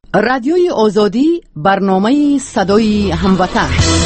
رادیوی آزادی، برنامه صدای هموطن.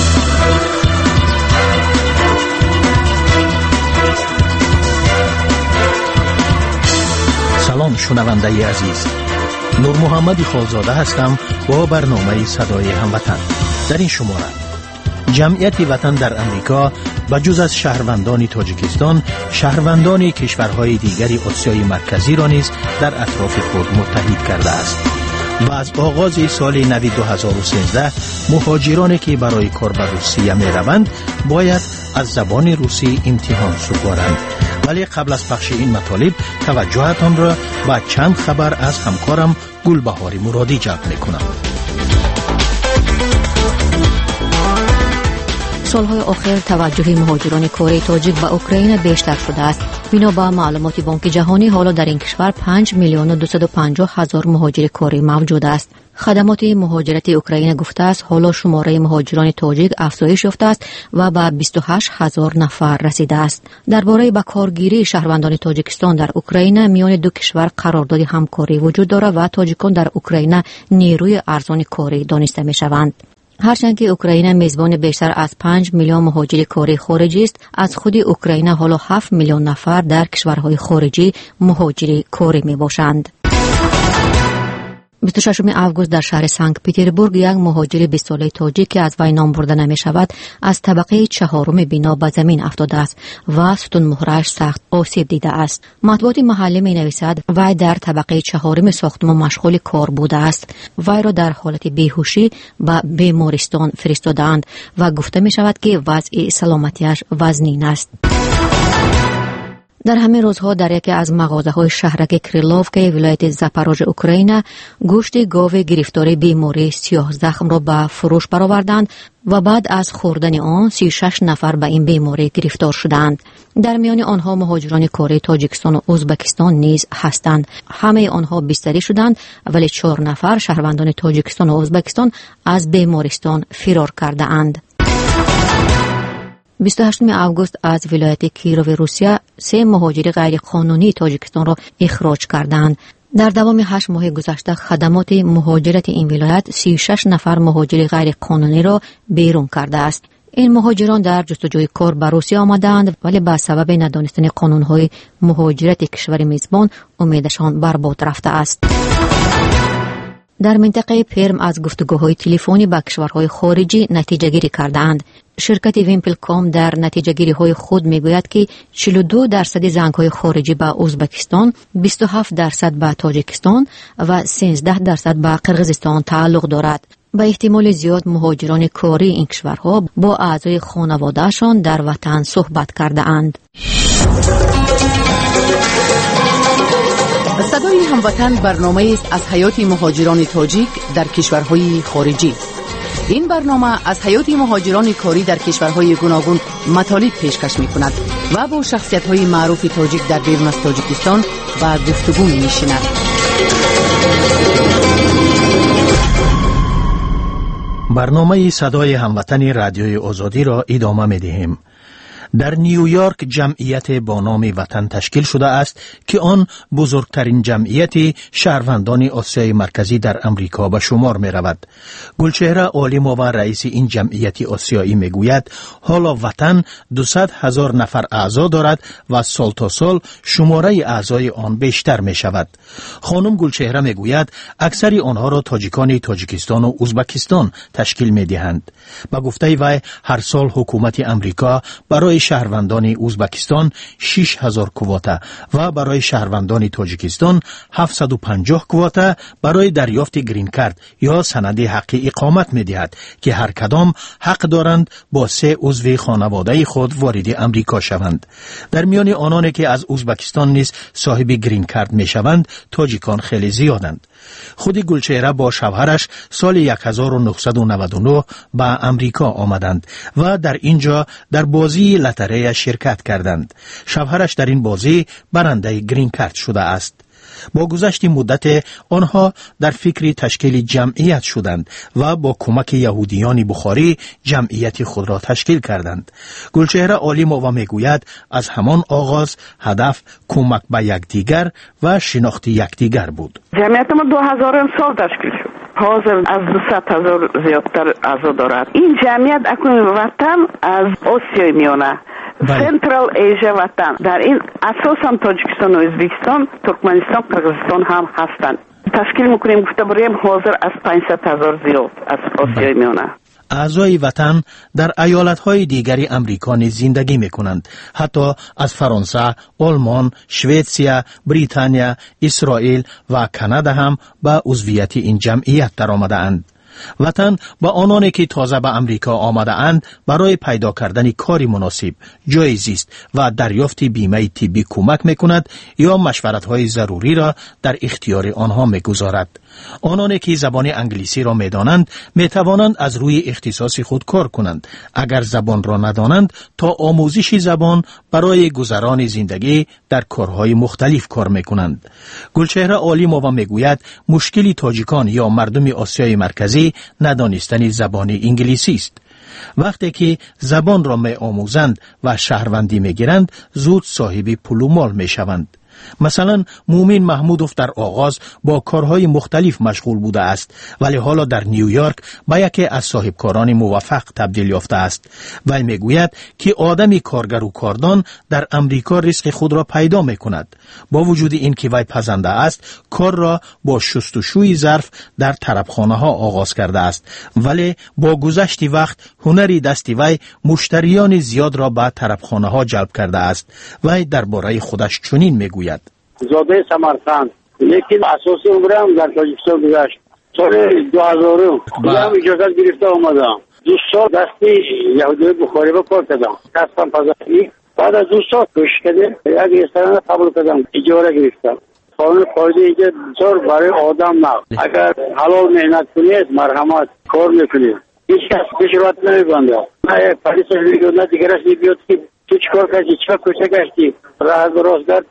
سلام شنونده عزیز، نور محمد خالزاده هستم با برنامه صدای هموطن. در این شماره جمعیت وطن در امریکا بجز از شهروندان تاجیکستان، شهروندان کشورهای دیگری آسیای مرکزی را نیز در اطراف خود متحد کرده است و از آغاز سال نو 2013 مهاجرانی که برای کار به روسیه می روند باید از زبان روسی امتحان سپارند. ولی قبل از پخش این مطالب توجهتان را به چند خبر از همکارم گلبهار مرادی جلب می کنم. سالهای آخر توجه مهاجران کره تاجیک به اوکراین بیشتر شده است. بنا به معلومات بانک جهانی حالا در این کشور 5,250,000 مهاجر کره موجود است. خدمات مهاجرت اوکراین گفته است حالا شماره مهاجران تاجیک افزایش یافته است و به 28,000 نفر رسیده است. درباره به کارگیری شهروندان تاجیکستان در اوکراین میان دو کشور قرارداد همکاری وجود دارد و تاجیکان در اوکراین نیروی ارزان کاری دانسته میشوند. هرچند که اوکراین میزبان بیشتر از 5 میلیون مهاجر کره خارجی است، از خود اوکراین حالا 7 میلیون نفر در کشورهای خارجی مهاجر کره می باشند. 26 اوگوست در شهر سنت پترزبورگ یک مهاجر 20 ساله تاجیک که از وی نام برده نمی شود از طبقه 4 بنا به زمین افتاده است و ستون مهرش سخت آسیب دیده است. مطبوعات محلی می نویسد وی در طبقه 4 ساختمان مشغول کار بوده است. وی را در حالت بیهوشی به بیمارستان فرستادند و گفته می شود که وضع سلامتیش وزنین است. در همین روزها در یکی از مغازه‌های شهرک کریلوف که ولایت زاپاروژ اوکراین گوشت گاو گرفتار بیماری سیاه زخم را به فروش برآوردند و بعد از خوردن آن 36 نفر به این بیماری گرفتار شدند. در میان آنها مهاجران کره تاجیکستان و ازبکستان نیز هستند. همه آنها بستری شدند ولی 4 نفر شهروندان تاجیکستان و ازبکستان از بیمارستان فرار کرده اند. 28 اوگوست از ولایت کیروو روسیه 3 مهاجر غیر قانونی تاجیکستان را اخراج کردند. در دوام 8 ماه گذشته خدمات مهاجرت این ولایت 36 نفر مهاجر غیر قانونی را بیرون کرده است. این مهاجران در جستجوی کار به روسیه آمدند ولی به سبب ندانستن قانون‌های مهاجرت کشور میزبان امیدشان برباد رفته است. در منطقه پرم از گفتگوهای تلفنی با کشورهای خارجی نتیجه گیری کردند. شرکت ویمپلکام در نتیجه گیری های خود میگوید که 42% زنگ‌های خارجی به ازبکستان، 27% به تاجیکستان و 13% به قرقیزستان تعلق دارد. به احتمال زیاد مهاجران کاری این کشورها با اعضای خانواده‌شان در وطن صحبت کرده اند. صدای هموطن برنامه است از حیات مهاجران تاجیک در کشورهای خارجی. این برنامه از حیات مهاجران کاری در کشورهای گوناگون مطالب پیشکش می کند و با شخصیت‌های معروف تاجیک در بیرون از تاجیکستان و گفتگو می نشیند. برنامه صدای هموطن رادیوی آزادی را ادامه می دهیم. در نیویورک جمعیت با نام وطن تشکیل شده است که آن بزرگترین جمعیت شهروندان آسیای مرکزی در امریکا به شمار می رود. گلچهره عالم‌آور رئیس این جمعیت آسیایی می گوید حالا وطن 200,000 نفر اعضا دارد و سال تا سال شماره اعضای آن بیشتر می شود. خانم گلچهره می گوید اکثر آنها را تاجیکان تاجیکستان و ازبکستان تشکیل می دهند. با گفته وی هر سال حکومت امریکا برای شهروندان ازبکستان 6,000 کواتا و برای شهروندان تاجیکستان 750 کواتا برای دریافت گرین کارت یا سند حق اقامت می دهد که هر کدام حق دارند با 3 عضو خانواده خود وارد امریکا شوند. در میان آنانی که از ازبکستان نیز صاحب گرین کارت می شوند تاجیکان خیلی زیادند. خود گلچهره با شوهرش سال 1999 به امریکا آمدند و در اینجا در بازی لاتاری شرکت کردند. شوهرش در این بازی برنده گرین کارت شده است. با گذشت مدت آنها در فکر تشکیل جمعیت شدند و با کمک یهودیان بخاری جمعیت خود را تشکیل کردند. گلچهره عالم‌آور میگوید از همان آغاز هدف کمک به یکدیگر و شناخت یکدیگر بود. جمعیت ما 2000 سال تشکیل شد. حاضر از 200,000 زیادتر اعضا دارد. این جمعیت اکنون وطن از آسیای میانه، سنترال ایژیا وطن، در این اساسا تاجیکستان و ازبکستان، ترکمنستان، قرغیزستان هم هستند. تشکیل میکنیم گفته بریم حاضر از 500,000 زیاد از آسیای میانه. اعضای وطن در ایالت‌های دیگری امریکا نیز زندگی می‌کنند. حتی از فرانسه، آلمان، شوئدیا، بریتانیا، اسرائیل و کانادا هم به عضویت این جمعیت درآمده‌اند. وطن با آنانی که تازه به امریکا آمده اند برای پیدا کردن کاری مناسب، جای زیست و دریافت بیمه طبی کمک میکند یا مشورت‌های ضروری را در اختیار آنها میگذارد. آنانی که زبان انگلیسی را میدانند میتوانند از روی اختصاص خود کار کنند. اگر زبان را ندانند تا آموزش زبان برای گذران زندگی در کارهای مختلف کار میکنند. گلچهره عالیمووا میگوید مشکلی تاجیکان یا مردم آسیای مرکزی ندانستن زبان انگلیسی است. وقتی که زبان را می آموزند و شهروندی می گیرند زود صاحب پول و مال می شوند. مثلا مومن محمودوف در آغاز با کارهای مختلف مشغول بوده است ولی حالا در نیویورک به یکی از صاحبکاران موفق تبدیل یافته است. وی میگوید که آدمی کارگر و کاردان در امریکا رزق خود را پیدا می کند. با وجود این که وی پزنده است کار را با شستشوی ظرف در طربخانه ها آغاز کرده است ولی با گذشت وقت هنری دست وی مشتریان زیاد را به طربخانه ها جلب کرده است. وی درباره خودش چنین میگوید: زاده سمرقند، لیکن اساسی عمرم در تاجیکستان گذشت. سال 2000 هم اجازت گرفته آمدم. 2 سال دستی یهودی بخاری با کار کردم. کسبم پزشکی. بعد از 2 سال کوشش کردم یک رستوران قبول کردم، اجاره گرفتم. قانون خارجی اینجا بسیار برای آدم نه. اگر حلال محنت کنید مرحمت کار میکنید. هیچ کس پیش روت نمیبنده. نه پلیس رو نه دیگرش بیاد که تو چیکار کردی، چیکار کوشش کردی، راه راست کرد.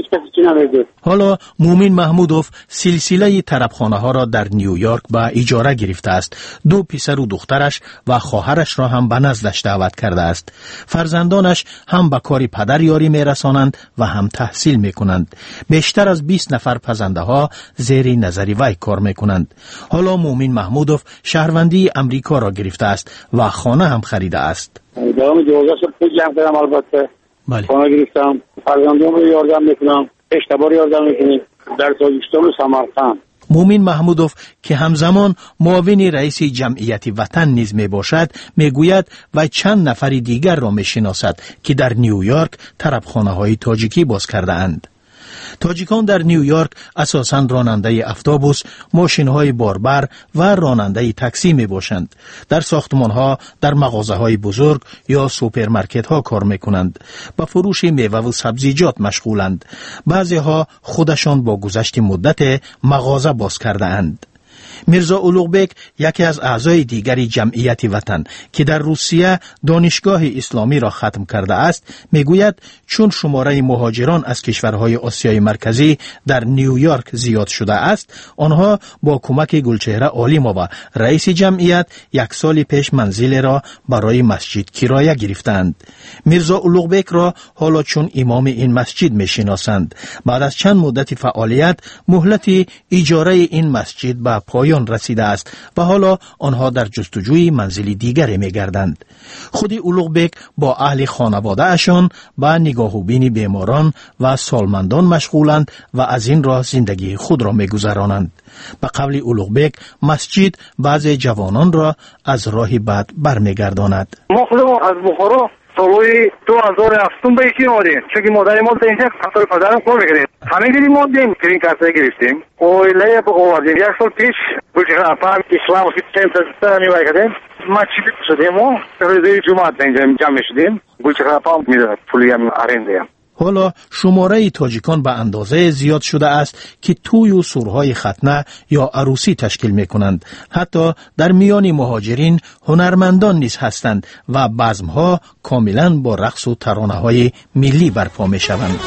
حالا مومن محمودوف سلسله طربخانه ها را در نیویورک به اجاره گرفته است. 2 پسر و دخترش و خواهرش را هم به نزدش دعوت کرده است. فرزندانش هم به کار پدر یاری می رسانند و هم تحصیل می کنند. بیشتر از 20 نفر پزنده ها زیر نظر وی کار می کنند. حالا مومن محمودوف شهروندی امریکا را گرفته است و خانه هم خریده است. دوام 12 سال پول جمع کردم، البته خانه گرفتم، فرزندان رو یاردم میکنم، اشتبار یاردم میکنیم در تاجیکستان و سمرقند. مومن محمودوف که همزمان معاون رئیس جمعیت وطن نیز می باشد میگوید و چند نفر دیگر را میشناسد که در نیویورک طربخانه های تاجیکی باز کرده اند. تاجیکان در نیویورک اساساً راننده اتوبوس، ماشین‌های باربر و راننده تاکسی میباشند. در ساختمان‌ها، در مغازه‌های بزرگ یا سوپرمارکت‌ها کار میکنند. با فروش میوه و سبزیجات مشغولند. بعضی‌ها خودشان با گذشت مدت مغازه باز کرده اند. میرزا اولوغبک یکی از اعضای دیگری جمعیت وطن که در روسیه دانشگاه اسلامی را ختم کرده است میگوید چون شماره مهاجران از کشورهای آسیای مرکزی در نیویورک زیاد شده است آنها با کمک گلچهره عالیمووا رئیس جمعیت 1 سال پیش منزل را برای مسجد کرایه گرفتند. میرزا اولوغبک را حالا چون امام این مسجد میشناسند. بعد از چند مدت فعالیت مهلت اجاره این مسجد به پایان رسیده است و حالا آنها در جستجوی منزلی دیگری می‌گردند. خود اولوغبک با اهل خانواده اشان با نگاهوبین بیماران و سالمندان مشغولند و از این راه زندگی خود را می‌گذرانند. به قول اولوغبک مسجد بعضی جوانان را از راه بد برمیگرداند. ما خودمون از بخارا سالوی 2007 به یکی آمدیم چون که مادر ما تا اینجا همسر پدرم کار میکردیم همه دیدیم ماندیم گرین کارت گرفتیم اویله با آوردیم 1 سال پیش گلچهره افهم اسلام فیت سنتر نیویورک کردیم مسجد شدیم و روزی جمعه اینجا جمع شدیم گلچهره افهم میداد پولی هم آرنده. حالا شماره تاجیکان به اندازه زیاد شده است که توی و سورهای ختنه یا عروسی تشکیل می کنند. حتی در میان مهاجرین هنرمندان نیز هستند و بزمها کاملا با رقص و ترانه های ملی برپا می شوند.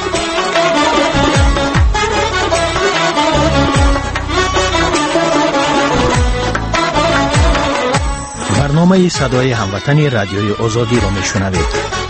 برنامه صدای هموطنی رادیوی آزادی را می شنوید.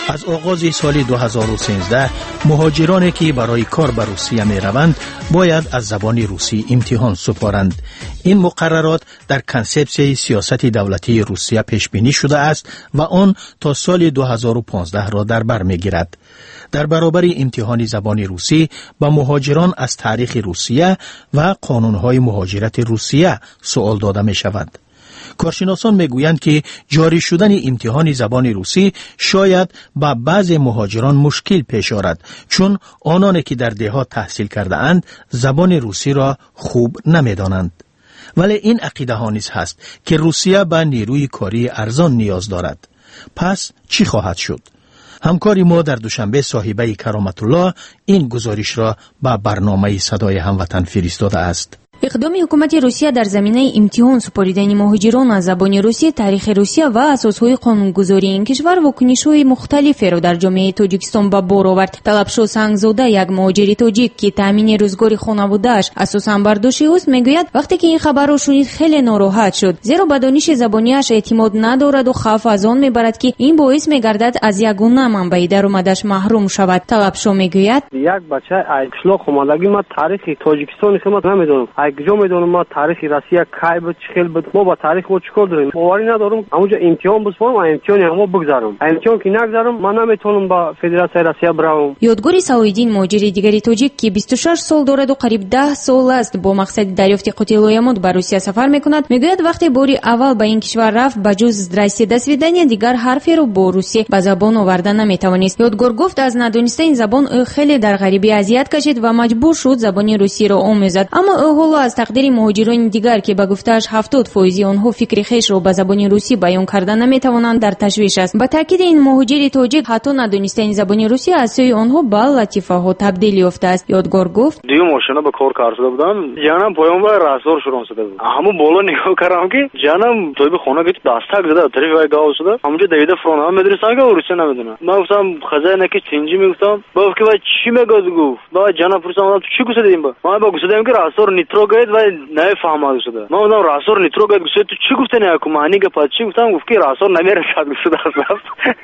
از آغاز سال 2013 مهاجرانی که برای کار به روسیه می روند باید از زبان روسی امتحان سپارند. این مقررات در کنسپسیون سیاست دولتی روسیه پیش بینی شده است و آن تا سال 2015 را در بر می گیرد. در برابر امتحان زبان روسی به مهاجران از تاریخ روسیه و قانونهای مهاجرت روسیه سوال داده می شود. کارشناسان میگویند که جاری شدن امتحان زبان روسی شاید به بعضی مهاجران مشکل پیش آورد، چون آنانی که در دهات تحصیل کرده اند زبان روسی را خوب نمیدانند. ولی این عقیده ها نیز هست که روسیه به نیروی کاری ارزان نیاز دارد. پس چی خواهد شد؟ همکاری ما در دوشنبه صاحبه کرامت الله این گزارش را به برنامه صدای هموطن فرستاده است. اقدام حکومت روسیه در زمینه امتحان سپاریدن مهاجران از زبان روسی، تاریخ روسیه و اساسهای قانونگذاری این کشور واکنش‌های مختلفی را در جامعه تاجیکستان به بار آورد. طلبشو سنگزاده، یک مهاجر تاجیک که تامین روزگار خانواده‌اش اساساً بر دوشی است، میگوید وقتی که این خبر را شنید خیلی ناراحت شد، زیرا به دانش زبانیش اعتماد ندارد و خوف از آن میبرد که این باعث میگردد از یگانه منبع درآمدش محروم شود. طلبشو میگوید یک بچه ایکسلو خانوادگی ما تاریخ تاجیکستان خدمت نمیدونم. کجا میدونم ما تاریخ روسیه کی بود چه خیل بود، ما با تاریخ ما چیکار داریم؟ باوری ندارم همونجا امتحان بسپارم، امتحان همو بگذارم، امتحان که نگذارم من نمیتونم با فدراسیون روسیه برم. یادگاری سعودین مهاجر دیگری تاجیک که 26 سال دارد و قریب 10 سال است با مقصد دریافت قوت لایمات به روسیه سفر میکند، میگوید وقتی باری اول به این کشور رفت بجز здравствуйте до свидания دیگر حرفی رو با روسی به زبان آوردن نمیتوانست. یادگار گفت از ندانسته این زبان خیلی در غریبی اذیت کشید و مجبور شد زبان روسی را آموزد. اما حالا از تقدیر مهاجران دیگر که به گفته‌اش 70% آنها فکر خویش را به زبان روسی بیان کردن نمیتوانند در تشویش است. با تاکید این مهاجر تاجیک حتی ندانستن زبان روسی از سوی آنها به لطیفه ها تبدیل یافته است. یادگار گفت دیو ماشینا به کار کارسده بودم، جانم پایان با رازور شروع شده بود. همو بالا نگاه کردم که جانم توی به خونه گیت داستک زده طرف وای گاو شده. همونجا دویده فرون هم مدرسه که روسی نمیدونه. من گفتم خزانه که چنجی میگفتم گفت که چی میگوز گفت با جانم پرسیدم تو چی گفتیم با من با گفتم که رازور نیتروگید و نفهمید شده. من گفتم رازور نیتروگید گفت تو چی گفتی نه که معنی که پس چی گفتم گفت که رازور نمیرسد گفت است.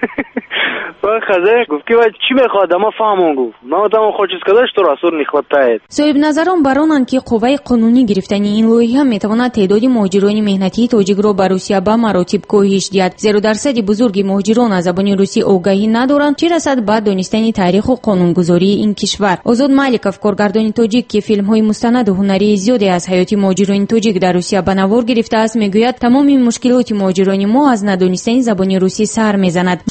با خزانه گفت که چی میخواد ما فهمون گفت. من گفتم خود چیز کداش تو رازور نخواد. صاحب نظران برانند که قوه قانونی گرفتن این لایحه میتواند تعداد مهاجران مهنتی تاجیک را به روسیه به مراتب کاهش دهد، زیرا درصد بزرگی مهاجران از زبان روسی آگاهی ندارند، چه رسد به دانستن تاریخ و قانونگذاری این کشور. آزاد مالکوف، کارگردان تاجیک که فیلم‌های مستند و هنری زیادی از حیات مهاجران تاجیک در روسیه به نوار گرفته است، میگوید تمام این مشکلات مهاجران ما از ندانستن زبان روسی سر میزند.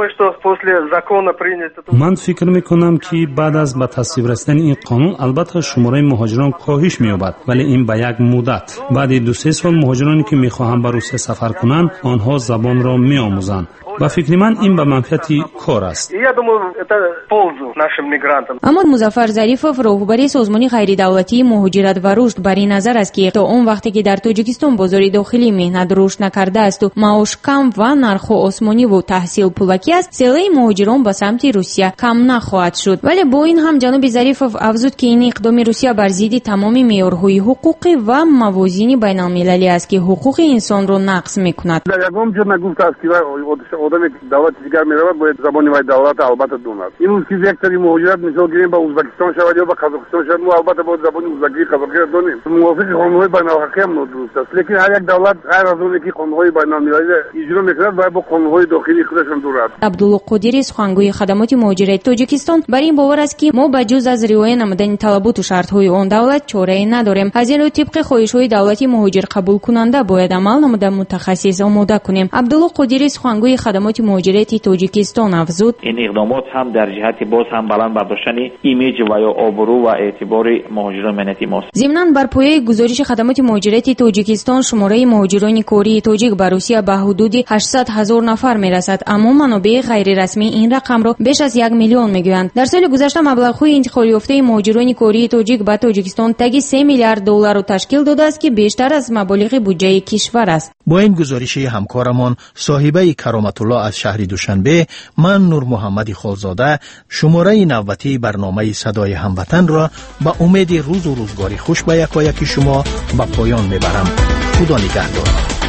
من فکر میکنم که بعد از به تصویب رسیدن این قانون البته شماره مهاجران کاهش می‌یابد، ولی این به یک مدت. بعد 2-3 سال مهاجرانی که می‌خواهند به روسیه سفر کنند آنها زبان را می‌آموزند. و فکر من این به منفعت کار است. اما مظفر ظریفов راهبر سازمان غیر دولتی مهاجرت و رشد بر این نظر است که تا اون وقتی که در تاجیکستان بازار داخلی مهنت رشد نکرده است و معاش کم و نرخ آسمانی و تحصیل پولکی است، سیل مهاجران به سمت روسیه کم نخواهد شد. ولی با این هم جناب ظریفov افزود که این اقدام روسیه بر ضد تمام معیارهای حقوقی و موازین بین المللی است که حقوق انسان را نقض می‌کند. آدم دولت دیگر میرود باید زبان وای دولت البته داند. این روز که یک سری مهاجرت مثال گیریم با ازبکستان شود یا با قزاقستان شود، ما البته باید زبان ازبکی قزاقی را دانیم. موافق قانون‌های بین‌المللی هم درست است، لیکن هر یک دولت غیر از اون که قانون‌های بین‌المللی اجرا می‌کند باید با قانون‌های داخلی خودشان دارد. عبدالله قادری، سخنگوی خدمات مهاجرت تاجیکستان، بر این باور است که ما بجز از رعایت نمودن طلبات و شرط‌های آن دولت چاره‌ای نداریم. از این رو طبق خواهش‌های دولتی مهاجر قبول کننده باید عمل نموده متخصص آماده کنیم. عبدالله قادری، سخنگوی خدمات مهاجرت تاجیکستان، افزود این اقدامات هم در جهت باز هم بلند برداشتن ایمیج و یا آبرو و اعتبار مهاجران مهنتی ماست. ضمناً بر پایه گزارش خدمات مهاجرت تاجیکستان شماره مهاجران کاری تاجیک به روسیه به حدود 800,000 نفر میرسد، اما منابع غیر رسمی این رقم را بیش از 1 میلیون میگویند. در سال گذشته مبلغ‌های انتقال یافته مهاجران کاری تاجیک به تاجیکستان تگ 3 میلیارد دلار را تشکیل داده است که بیشتر از مبالغ بودجه کشور است. با این گزارش همکارمان صاحبه کرامت الله از شهر دوشنبه، من نور محمد خالزاده شماره نوبتی برنامه صدای هموطن را با امید روز و روزگاری خوش به یکایک شما به پایان میبرم. خدا نگهدار.